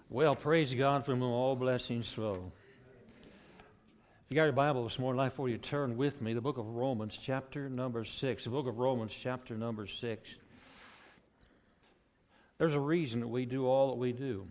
Well, praise God from whom all blessings flow. If you got your Bible this morning, I'd like for you to turn with me the book of Romans, chapter number 6. The book of Romans, chapter number 6. There's a reason that we do all that we do.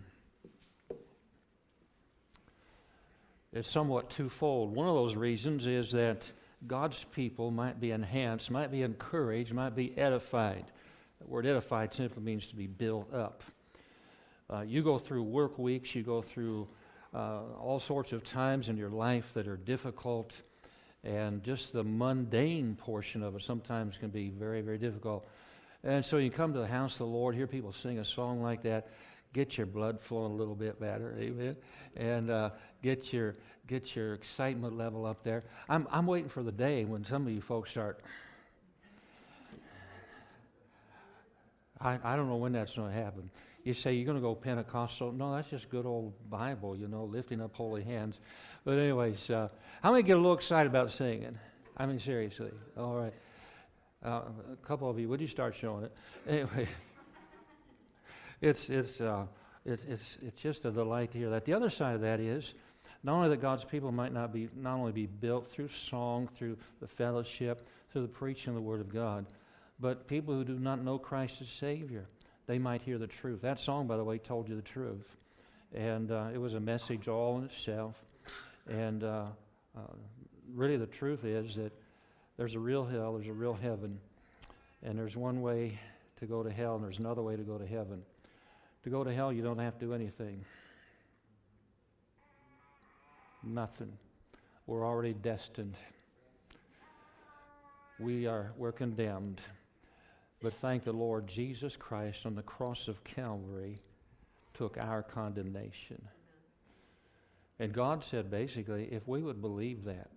It's somewhat twofold. One of those reasons is that God's people might be enhanced, might be encouraged, might be edified. The word edified simply means to be built up. You go through work weeks, you go through all sorts of times in your life that are difficult, and just the mundane portion of it sometimes can be very, very difficult. And so you come to the house of the Lord, hear people sing a song like that, get your blood flowing a little bit better, amen, and get your excitement level up there. I'm waiting for the day when some of you folks start. I don't know when that's going to happen. You say you're going to go Pentecostal. No, that's just good old Bible, lifting up holy hands. But anyways, how many get a little excited about singing? I mean, seriously. All right. A couple of you, would you start showing it? Anyway, it's just a delight to hear that. The other side of that is not only that God's people might not only be built through song, through the fellowship, through the preaching of the Word of God, but people who do not know Christ as Savior, they might hear the truth. That song, by the way, told you the truth. And it was a message all in itself. And really the truth is that there's a real hell, there's a real heaven. And there's one way to go to hell, and there's another way to go to heaven. To go to hell, you don't have to do anything. Nothing. We're already destined. We're condemned. But thank the Lord, Jesus Christ on the cross of Calvary took our condemnation. And God said basically, if we would believe that,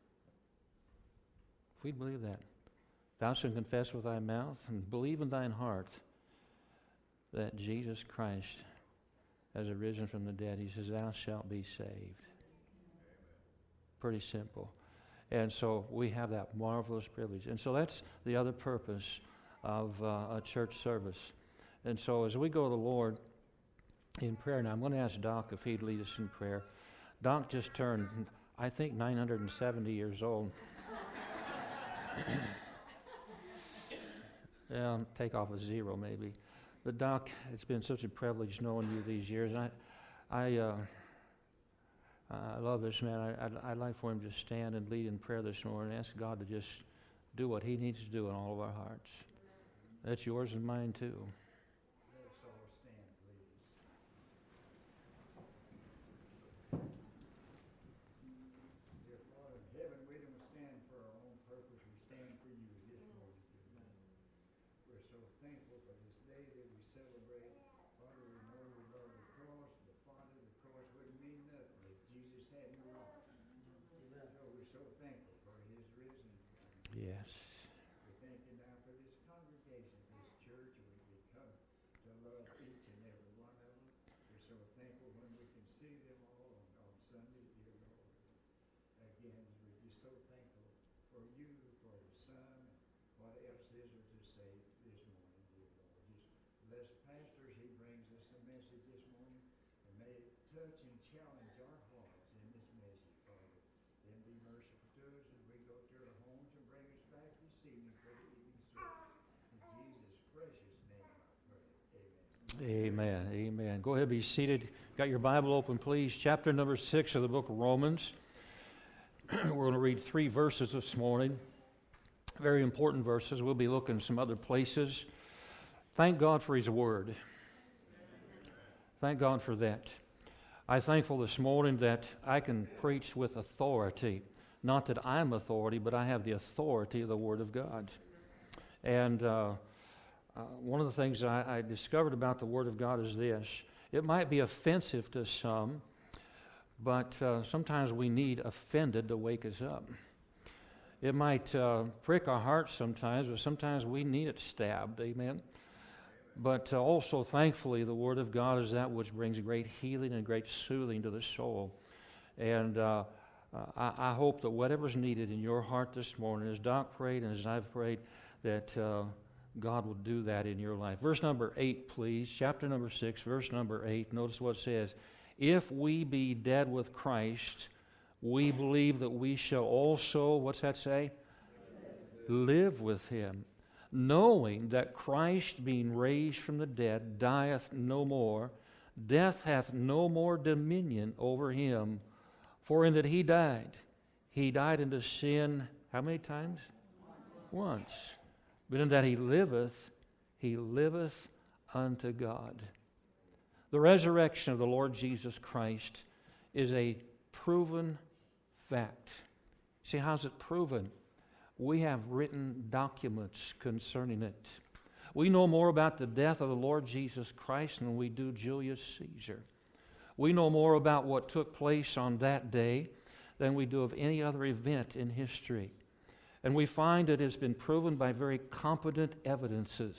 thou shalt confess with thy mouth and believe in thine heart that Jesus Christ has arisen from the dead, he says, thou shalt be saved. Pretty simple. And so we have that marvelous privilege. And so that's the other purpose of a church service. And so as we go to the Lord in prayer, now I'm going to ask Doc if he'd lead us in prayer. Doc just turned, I think, 970 years old. Yeah, take off a zero maybe. But Doc, it's been such a privilege knowing you these years. And I love this man. I'd like for him to stand and lead in prayer this morning and ask God to just do what he needs to do in all of our hearts. That's yours and mine too. Let's all stand, please. Dear Father in heaven, we don't stand for our own purpose. We stand for you this morning. We're so thankful for this day that we celebrate. Father, we know we love the cross, but Father, the cross wouldn't mean nothing if Jesus hadn't walked. So we're so thankful for his risen. Yes. We thank you now for this congregation, this church, and we come to love each and every one of them. We're so thankful when we can see them all on Sunday, dear Lord. Again, we're just so thankful for you, for the Son, what else is there to say this morning, dear Lord. Just bless Pastor as he brings us the message this morning, and may it touch and challenge our hearts in this message, Father. Then be merciful to us as we go to our homes and bring us back this evening for the evening service. In Jesus' precious name I pray. Amen. Amen. Amen. Go ahead, be seated. Got your Bible open, please. Chapter number 6 of the book of Romans. We're going to read 3 verses this morning. Very important verses. We'll be looking some other places. Thank God for his word. Thank God for that. I'm thankful this morning that I can preach with authority. Not that I'm authority, but I have the authority of the Word of God. And one of the things I discovered about the Word of God is this. It might be offensive to some, but sometimes we need offended to wake us up. It might prick our hearts sometimes, but sometimes we need it stabbed, amen? But also, thankfully, the Word of God is that which brings great healing and great soothing to the soul. And I hope that whatever's needed in your heart this morning, as Doc prayed and as I've prayed, that God will do that in your life. Verse number 8, please. Chapter number 6, verse number 8. Notice what it says. If we be dead with Christ, we believe that we shall also, what's that say? Live with him, knowing that Christ, being raised from the dead, dieth no more. Death hath no more dominion over him. For in that he died into sin, how many times? Once. But in that he liveth unto God. The resurrection of the Lord Jesus Christ is a proven fact. See, how's it proven? We have written documents concerning it. We know more about the death of the Lord Jesus Christ than we do Julius Caesar. We know more about what took place on that day than we do of any other event in history. And we find it has been proven by very competent evidences.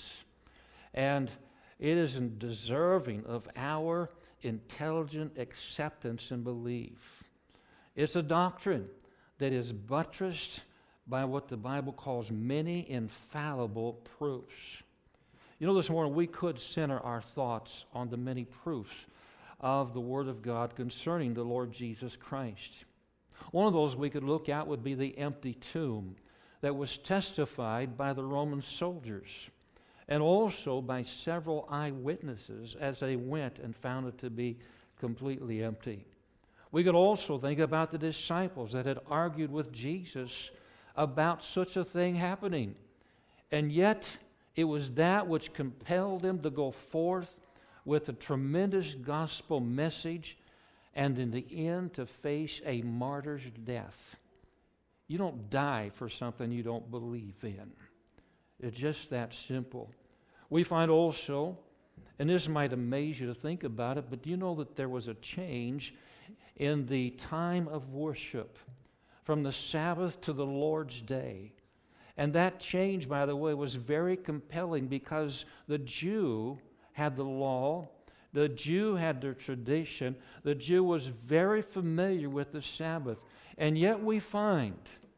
And it is deserving of our intelligent acceptance and belief. It's a doctrine that is buttressed by what the Bible calls many infallible proofs. You know, this morning we could center our thoughts on the many proofs of the Word of God concerning the Lord Jesus Christ. One of those we could look at would be the empty tomb that was testified by the Roman soldiers and also by several eyewitnesses as they went and found it to be completely empty. We could also think about the disciples that had argued with Jesus about such a thing happening. And yet, it was that which compelled them to go forth with a tremendous gospel message and in the end to face a martyr's death. You don't die for something you don't believe in. It's just that simple. We find also, and this might amaze you to think about it, but do you know that there was a change in the time of worship from the Sabbath to the Lord's Day? And that change, by the way, was very compelling because the Jew had the law, the Jew had their tradition, the Jew was very familiar with the Sabbath. And yet we find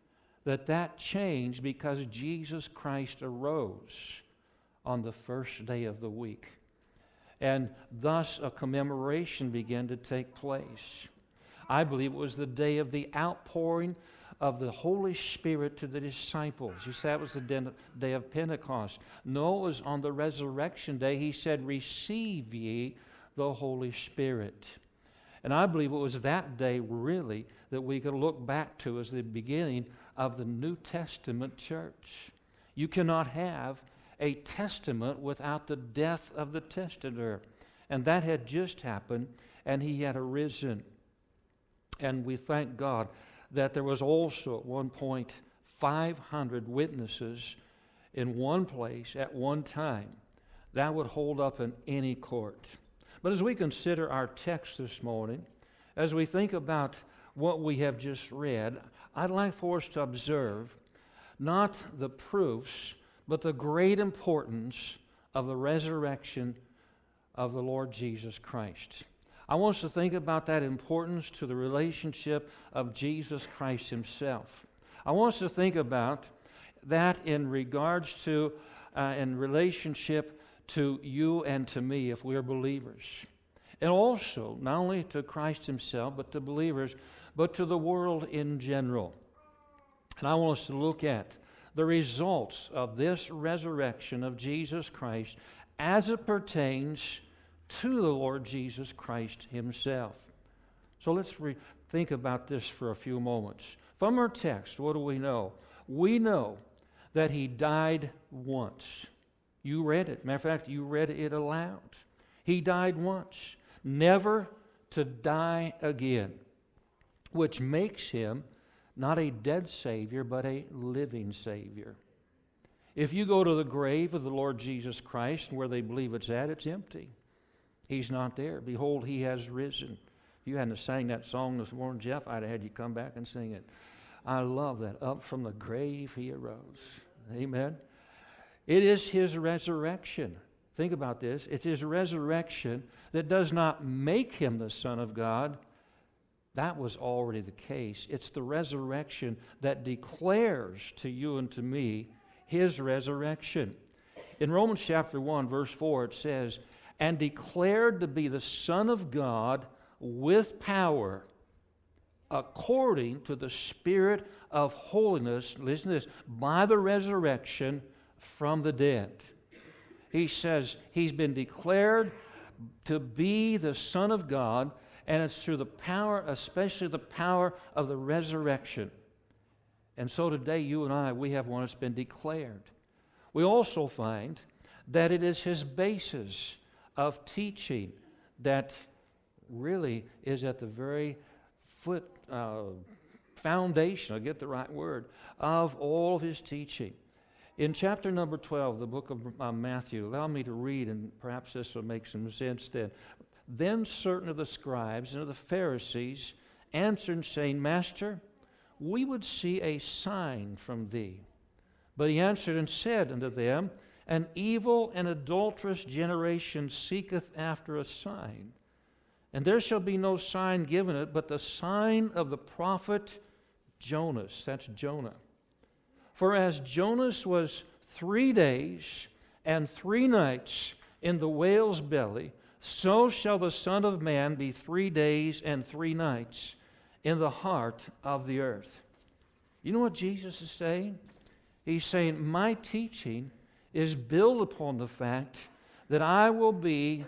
that changed because Jesus Christ arose on the first day of the week. And thus a commemoration began to take place. I believe it was the day of the outpouring of the Holy Spirit to the disciples. You say it was the day of Pentecost. No, it was on the resurrection day. He said, receive ye the Holy Spirit. And I believe it was that day really that we could look back to as the beginning of the New Testament church. You cannot have a testament without the death of the testator. And that had just happened, and he had arisen. And we thank God that there was also at one point 500 witnesses in one place at one time. That would hold up in any court. But as we consider our text this morning, as we think about what we have just read, I'd like for us to observe not the proofs, but the great importance of the resurrection of the Lord Jesus Christ. I want us to think about that importance to the relationship of Jesus Christ himself. I want us to think about that in regards to, in relationship to you and to me if we are believers. And also, not only to Christ himself, but to believers, but to the world in general. And I want us to look at the results of this resurrection of Jesus Christ as it pertains to the Lord Jesus Christ himself. So let's think about this for a few moments. From our text, what do we know? We know that he died once. You read it. Matter of fact, you read it aloud. He died once, never to die again, which makes him not a dead Savior, but a living Savior. If you go to the grave of the Lord Jesus Christ, where they believe it's at, it's empty. He's not there. Behold, he has risen. If you hadn't sang that song this morning, Jeff, I'd have had you come back and sing it. I love that. Up from the grave he arose. Amen. It is his resurrection. Think about this. It's his resurrection that does not make him the Son of God. That was already the case. It's the resurrection that declares to you and to me his resurrection. In Romans chapter 1, verse 4, it says, "And declared to be the Son of God with power, according to the Spirit of holiness," listen to this, "by the resurrection from the dead." He says he's been declared to be the Son of God, and it's through the power, especially the power of the resurrection. And so today, you and I, we have one that's been declared. We also find that it is his basis of teaching that really is at the very foundation, I'll get the right word, of all of his teaching. In chapter number 12, the book of Matthew, allow me to read, and perhaps this will make some sense then. "Then certain of the scribes and of the Pharisees answered, saying, Master, we would see a sign from thee. But he answered and said unto them, An evil and adulterous generation seeketh after a sign. And there shall be no sign given it, but the sign of the prophet Jonas." That's Jonah. "For as Jonas was 3 days and 3 nights in the whale's belly, so shall the Son of Man be 3 days and 3 nights in the heart of the earth." You know what Jesus is saying? He's saying, my teaching is built upon the fact that I will die,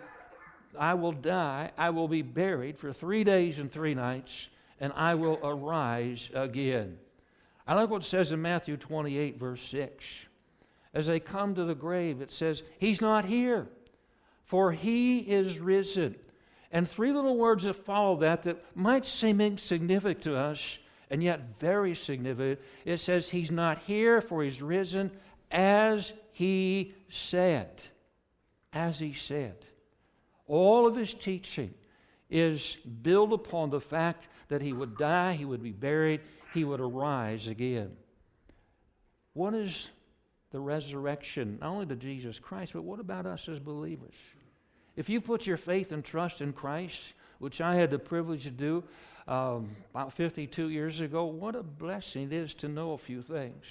I will be buried for 3 days and 3 nights, and I will arise again. I like what it says in Matthew 28, verse 6. As they come to the grave, it says, He's not here, for He is risen. And 3 little words that follow that might seem insignificant to us, and yet very significant. It says, He's not here, for He's risen, as He said. As He said. All of His teaching is built upon the fact that He would die, He would be buried, He would arise again. What is the resurrection, not only to Jesus Christ, but what about us as believers? If you put your faith and trust in Christ, which I had the privilege to do about 52 years ago, what a blessing it is to know a few things.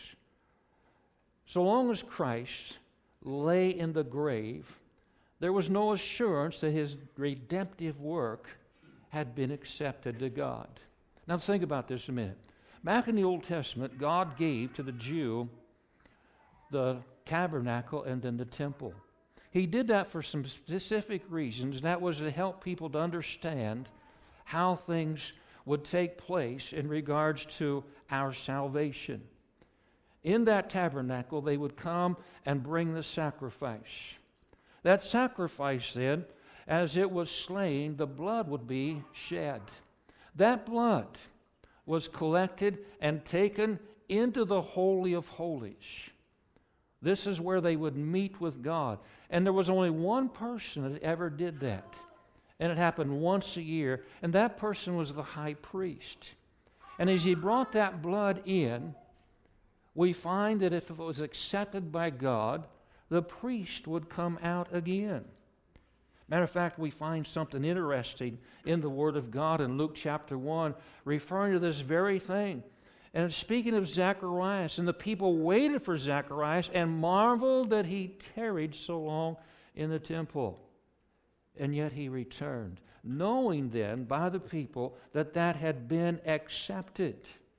So long as Christ lay in the grave, there was no assurance that His redemptive work had been accepted to God. Now think about this a minute. Back in the Old Testament, God gave to the Jew the tabernacle and then the temple. He did that for some specific reasons. That was to help people to understand how things would take place in regards to our salvation. In that tabernacle, they would come and bring the sacrifice. That sacrifice then, as it was slain, the blood would be shed. That blood was collected and taken into the Holy of Holies. This is where they would meet with God. And there was only one person that ever did that. And it happened once a year. And that person was the high priest. And as he brought that blood in, we find that if it was accepted by God, the priest would come out again. Matter of fact, we find something interesting in the Word of God in Luke chapter 1, referring to this very thing. And speaking of Zacharias, and the people waited for Zacharias and marveled that he tarried so long in the temple. And yet he returned, knowing then by the people that that had been accepted.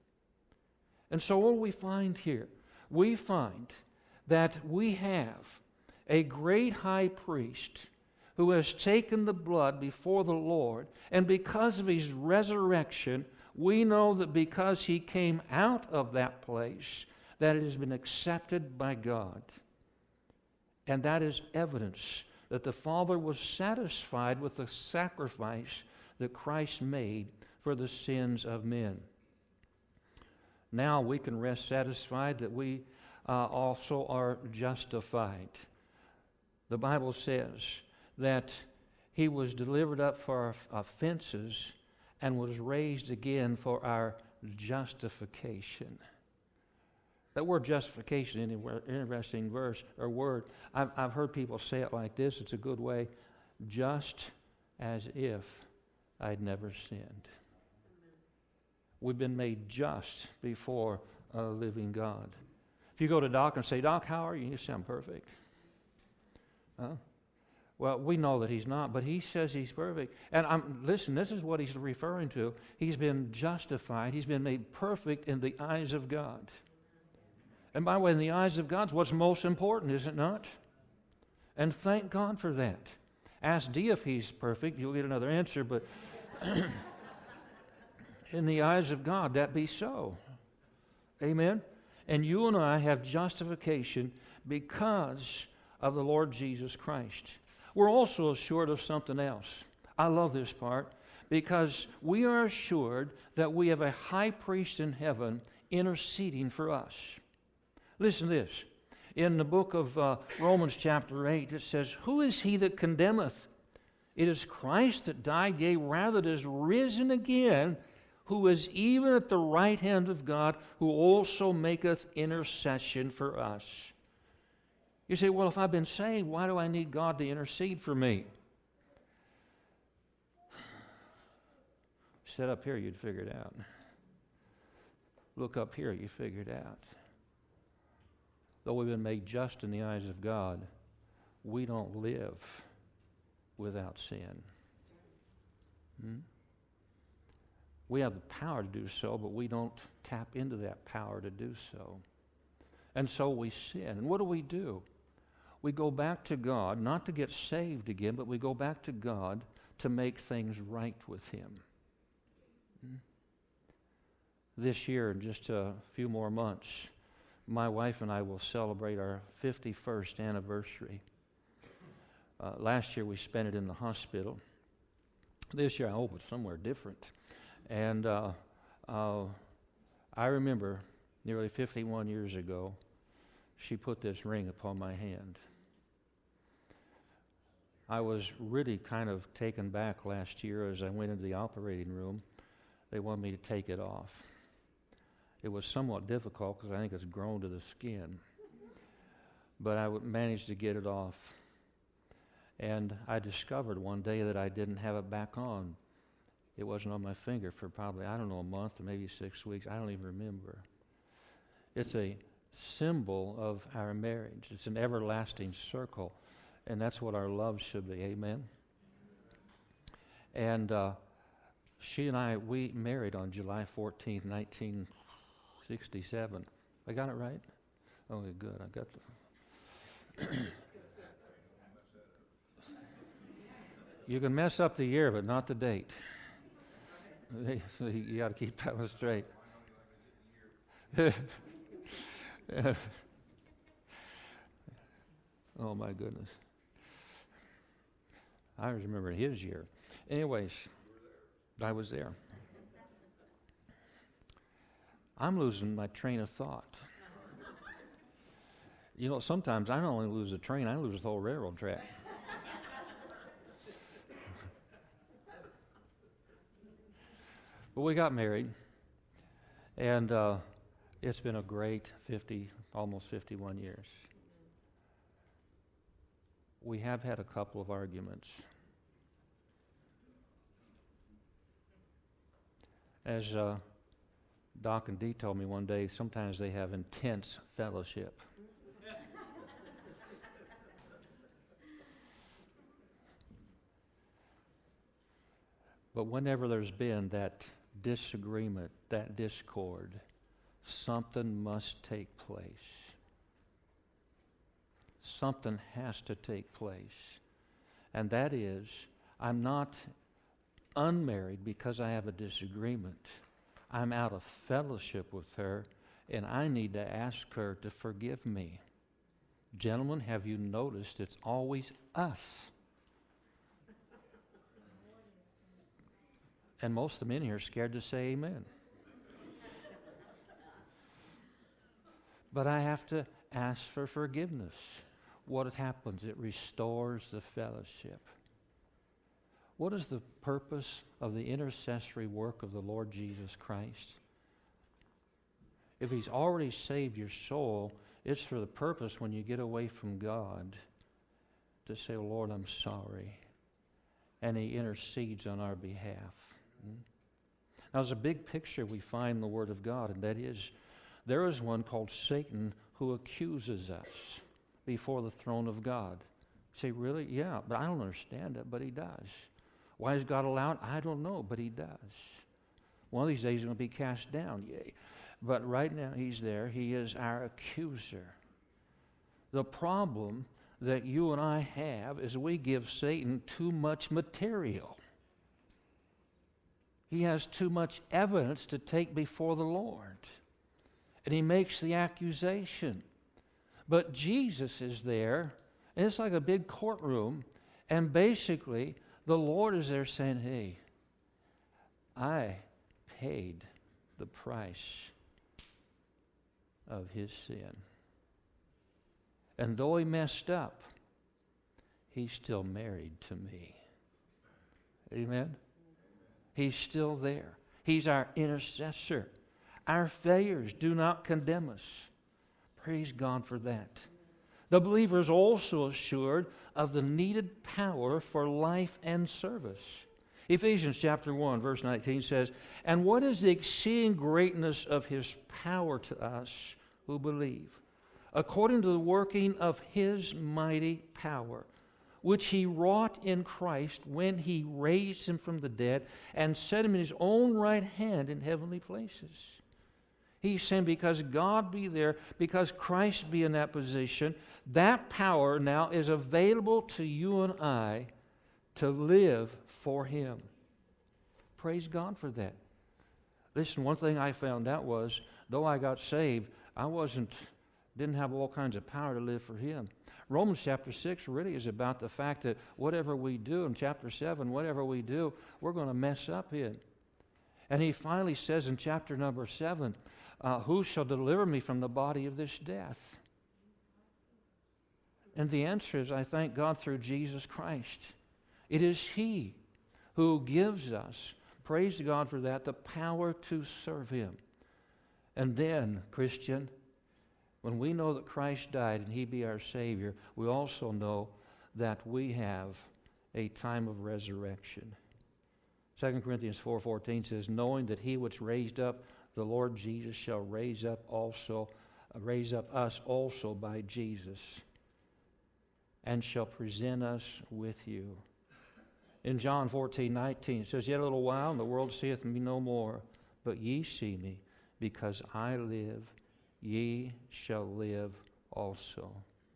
And so what do we find here? We find that we have a great high priest who has taken the blood before the Lord, and because of His resurrection, we know that because He came out of that place, that it has been accepted by God. And that is evidence that the Father was satisfied with the sacrifice that Christ made for the sins of men. Now we can rest satisfied that we also are justified. The Bible says that He was delivered up for our offenses and was raised again for our justification. That word justification is an interesting verse or word. I've heard people say it like this. It's a good way. Just as if I'd never sinned. We've been made just before a living God. If you go to Doc and say, Doc, how are you? You say, I'm perfect. Well, we know that he's not, but he says he's perfect. And listen, this is what he's referring to. He's been justified. He's been made perfect in the eyes of God. And by the way, in the eyes of God, what's most important, is it not? And thank God for that. Ask D if he's perfect. You'll get another answer, but in the eyes of God, that be so. Amen? And you and I have justification because of the Lord Jesus Christ. We're also assured of something else. I love this part because we are assured that we have a high priest in heaven interceding for us. Listen to this. In the book of Romans chapter 8, it says, "Who is he that condemneth? It is Christ that died, yea, rather that is risen again, who is even at the right hand of God, who also maketh intercession for us." You say, well, if I've been saved, why do I need God to intercede for me? Sit up here, you'd figure it out. Look up here, you figure it out. Though we've been made just in the eyes of God, we don't live without sin. We have the power to do so, but we don't tap into that power to do so. And so we sin. And what do? We go back to God, not to get saved again, but we go back to God to make things right with Him. This year, in just a few more months, my wife and I will celebrate our 51st anniversary. Last year we spent it in the hospital. This year I hope it's somewhere different. And I remember nearly 51 years ago, she put this ring upon my hand. I was really kind of taken back last year as I went into the operating room. They wanted me to take it off. It was somewhat difficult because I think it's grown to the skin. But I managed to get it off. And I discovered one day that I didn't have it back on. It wasn't on my finger for probably, a month or maybe 6 weeks. I don't even remember. It's a symbol of our marriage. It's an everlasting circle. And that's what our love should be. Amen? And she and I, we married on July 14th, 1967. I got it right? Okay, good. I got the... You can mess up the year, but not the date. So you got to keep that one straight. Oh, my goodness. I remember his year. Anyways, I was there. I'm losing my train of thought. You know, sometimes I don't only lose a train, I lose the whole railroad track. But we got married, and it's been a great almost 51 years. We have had a couple of arguments. As Doc and Dee told me one day, sometimes they have intense fellowship. But whenever there's been that disagreement, that discord, something must take place. Something has to take place. And that is, I'm not unmarried because I have a disagreement. I'm out of fellowship with her, and I need to ask her to forgive me. Gentlemen, have you noticed it's always us? And most of them in here are scared to say amen. But I have to ask for forgiveness. What happens? It restores the fellowship. What is the purpose of the intercessory work of the Lord Jesus Christ? If He's already saved your soul, it's for the purpose when you get away from God to say, oh, Lord, I'm sorry. And He intercedes on our behalf. Now, there's a big picture we find in the Word of God, and that is, there is one called Satan who accuses us before the throne of God. Say, really? Yeah, but I don't understand it, but he does. Why does God allow it? I don't know, but he does. One of these days he's going to be cast down, yay. But right now he's there. He is our accuser. The problem that you and I have is we give Satan too much material. He has too much evidence to take before the Lord. And he makes the accusation. But Jesus is there, and it's like a big courtroom, and basically the Lord is there saying, hey, I paid the price of his sin. And though he messed up, he's still married to me. Amen? He's still there. He's our intercessor. Our failures do not condemn us. Praise God for that. The believer is also assured of the needed power for life and service. Ephesians chapter 1, verse 19 says, "And what is the exceeding greatness of his power to us who believe, according to the working of his mighty power, which he wrought in Christ when he raised him from the dead and set him in his own right hand in heavenly places." He's saying because God be there, because Christ be in that position, that power now is available to you and I to live for him. Praise God for that. Listen, one thing I found out was, though I got saved, I didn't have all kinds of power to live for him. Romans chapter 6 really is about the fact that whatever we do, in chapter 7, whatever we do, we're going to mess up in. And he finally says in chapter number 7, who shall deliver me from the body of this death? And the answer is, I thank God through Jesus Christ. It is he who gives us, praise God for that, the power to serve him. And then, Christian, when we know that Christ died and he be our Savior, we also know that we have a time of resurrection. 2 Corinthians 4:14 says, "Knowing that he which raised up the Lord Jesus shall raise up us also by Jesus, and shall present us with you." In John 14:19 it says, "Yet a little while, and the world seeth me no more, but ye see me, because I live, ye shall live also."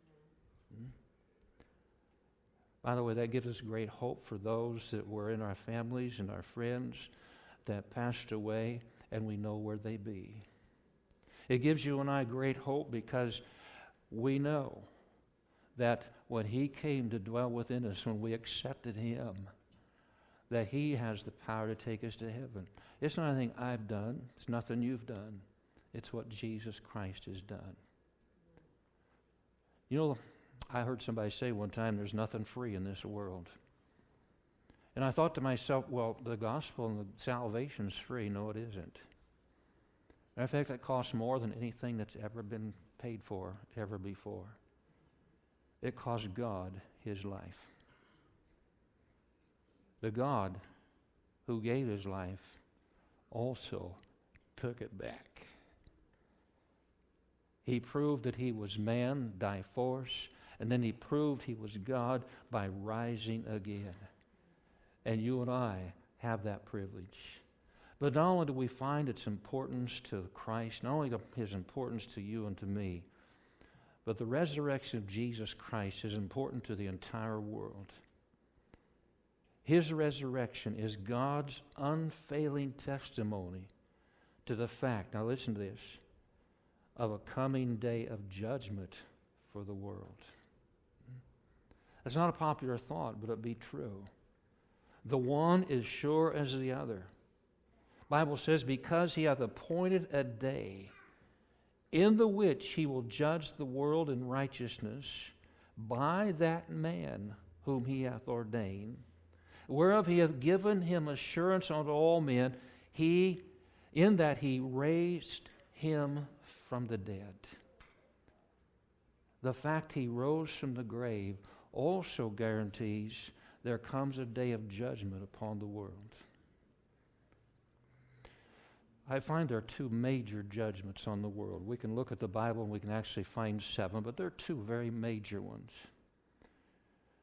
By the way, that gives us great hope for those that were in our families and our friends that passed away, and we know where they be. It gives you and I great hope because we know that when he came to dwell within us, when we accepted him, that he has the power to take us to heaven. It's not anything I've done. It's nothing you've done. It's what Jesus Christ has done. You know, I heard somebody say one time, there's nothing free in this world. And I thought to myself, well, the gospel and the salvation's free. No, it isn't. Matter of fact, it costs more than anything that's ever been paid for ever before. It cost God his life. The God who gave his life also took it back. He proved that he was man by force, and then he proved he was God by rising again. And you and I have that privilege. But not only do we find its importance to Christ, not only his importance to you and to me, but the resurrection of Jesus Christ is important to the entire world. His resurrection is God's unfailing testimony to the fact, now listen to this, of a coming day of judgment for the world. It's not a popular thought, but it be true. The one is sure as the other. The Bible says, because he hath appointed a day in the which he will judge the world in righteousness by that man whom he hath ordained, whereof he hath given him assurance unto all men, in that he raised him from the dead. The fact he rose from the grave also guarantees there comes a day of judgment upon the world. I find there are two major judgments on the world. We can look at the Bible and we can actually find 7, but there are two very major ones.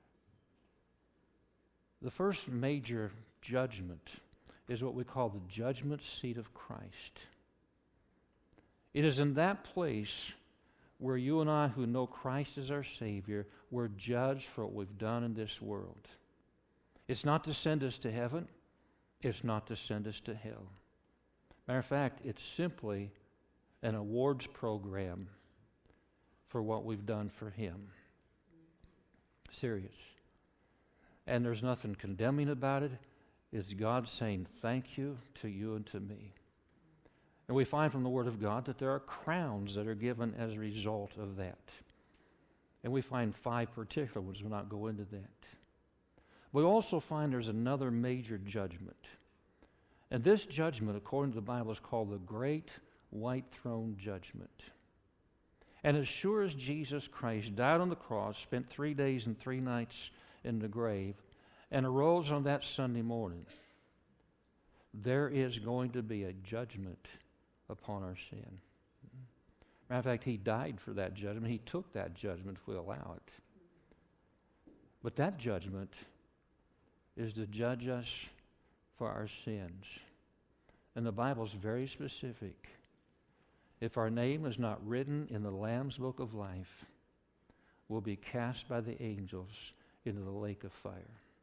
The first major judgment is what we call the judgment seat of Christ. It is in that place where you and I, who know Christ as our Savior, we're judged for what we've done in this world. It's not to send us to heaven. It's not to send us to hell. Matter of fact, it's simply an awards program for what we've done for Him. Serious. And there's nothing condemning about it. It's God saying thank you to you and to me. And we find from the Word of God that there are crowns that are given as a result of that. And we find 5 particular ones. We'll not go into that. We also find there's another major judgment. And this judgment, according to the Bible, is called the Great White Throne Judgment. And as sure as Jesus Christ died on the cross, spent 3 days and 3 nights in the grave, and arose on that Sunday morning, there is going to be a judgment upon our sin. Matter of fact, He died for that judgment. He took that judgment if we allow it. But that judgment is to judge us for our sins. And the Bible is very specific. If our name is not written in the Lamb's Book of Life, we'll be cast by the angels into the lake of fire.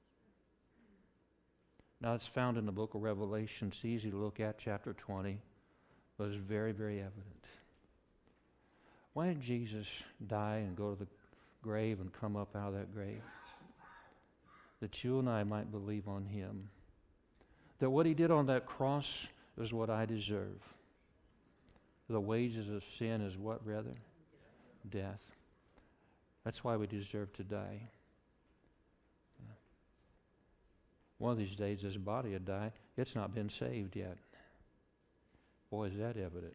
Now, it's found in the book of Revelation. It's easy to look at, chapter 20, but it's very, very evident. Why did Jesus die and go to the grave and come up out of that grave? That you and I might believe on Him. That what He did on that cross is what I deserve. The wages of sin is what, brother? Death. That's why we deserve to die. One of these days, this body will die. It's not been saved yet. Boy, is that evident.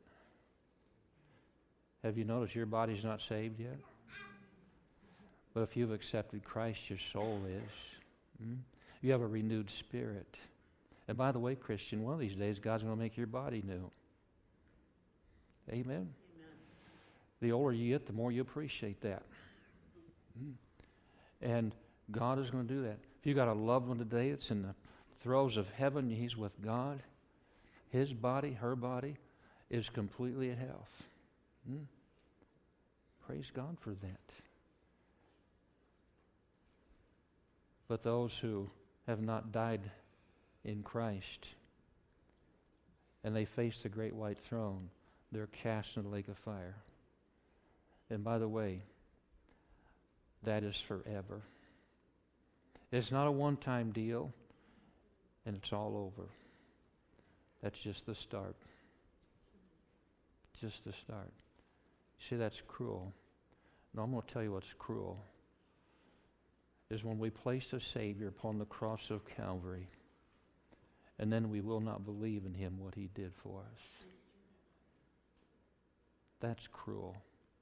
Have you noticed your body's not saved yet? But if you've accepted Christ, your soul is. You have a renewed spirit. And by the way, Christian, one of these days, God's going to make your body new. Amen? Amen. The older you get, the more you appreciate that. And God is going to do that. If you got a loved one today that's in the throes of heaven, he's with God, his body, her body, is completely at health. Praise God for that. But those who have not died in Christ and they face the great white throne, they're cast in the lake of fire. And by the way, that is forever. It's not a one-time deal, and it's all over. That's just the start. Just the start. See, that's cruel. No, I'm going to tell you what's cruel. Is when we place a Savior upon the cross of Calvary, and then we will not believe in Him what He did for us. That's cruel.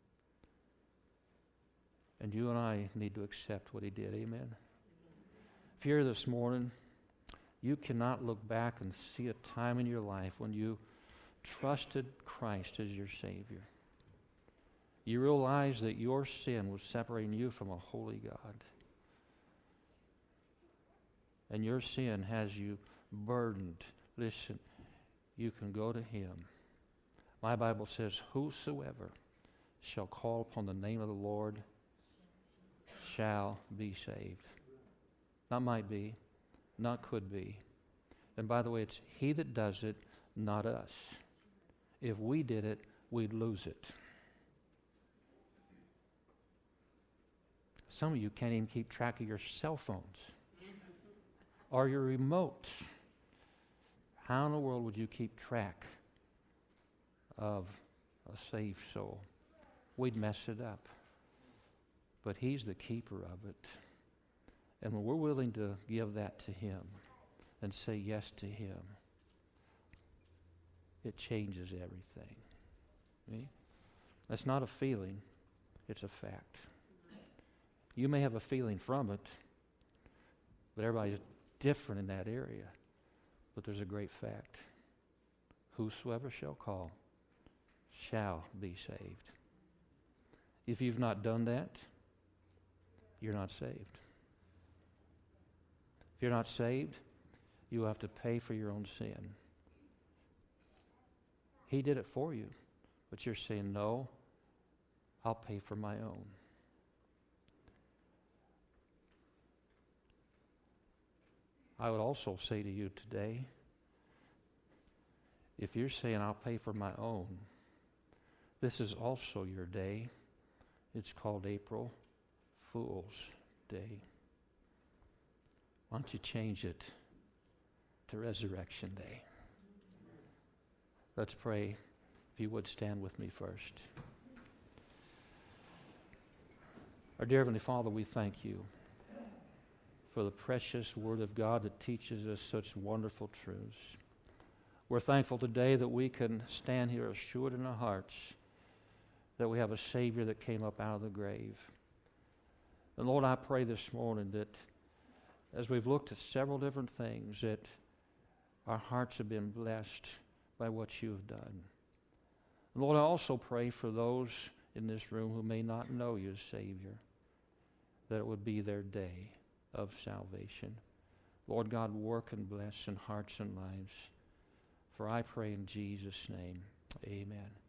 And you and I need to accept what He did. Amen? If you're here this morning, you cannot look back and see a time in your life when you trusted Christ as your Savior. You realize that your sin was separating you from a holy God. And your sin has you burdened. Listen, you can go to Him. My Bible says, whosoever shall call upon the name of the Lord shall be saved. Not might be, not could be. And by the way, it's He that does it, not us. If we did it, we'd lose it. Some of you can't even keep track of your cell phones or your remotes. How in the world would you keep track of a saved soul? We'd mess it up. But He's the keeper of it. And when we're willing to give that to Him and say yes to Him, it changes everything. See? That's not a feeling, it's a fact. You may have a feeling from it, but everybody's different in that area. But there's a great fact. Whosoever shall call shall be saved. If you've not done that, you're not saved. If you're not saved, you have to pay for your own sin. He did it for you, but you're saying, no, I'll pay for my own. I would also say to you today, if you're saying, I'll pay for my own, this is also your day. It's called April Fool's Day. Why don't you change it to Resurrection Day? Let's pray. If you would stand with me first. Our dear Heavenly Father, we thank you for the precious Word of God that teaches us such wonderful truths. We're thankful today that we can stand here assured in our hearts that we have a Savior that came up out of the grave. And Lord, I pray this morning that as we've looked at several different things, that our hearts have been blessed by what you have done. And Lord, I also pray for those in this room who may not know you as Savior, that it would be their day of salvation. Lord God, work and bless in hearts and lives. For I pray in Jesus' name, amen.